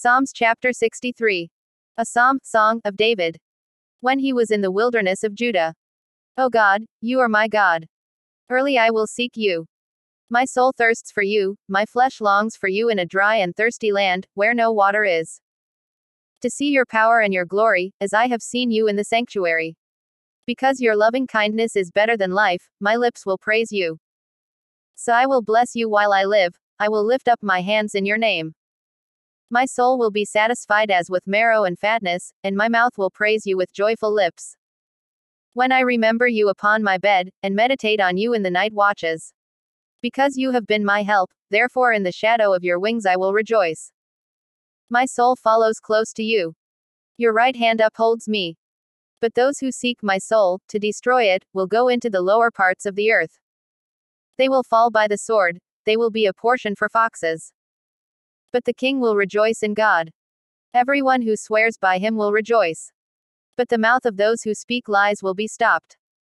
Psalms chapter 63. A psalm, song, of David. When he was in the wilderness of Judah. O God, you are my God. Early I will seek you. My soul thirsts for you, my flesh longs for you in a dry and thirsty land, where no water is. To see your power and your glory, as I have seen you in the sanctuary. Because your loving kindness is better than life, my lips will praise you. So I will bless you while I live, I will lift up my hands in your name. My soul will be satisfied as with marrow and fatness, and my mouth will praise you with joyful lips. When I remember you upon my bed, and meditate on you in the night watches. Because you have been my help, therefore in the shadow of your wings I will rejoice. My soul follows close to you. Your right hand upholds me. But those who seek my soul, to destroy it, will go into the lower parts of the earth. They will fall by the sword, they will be a portion for foxes. But the king will rejoice in God. Everyone who swears by him will rejoice. But the mouth of those who speak lies will be stopped.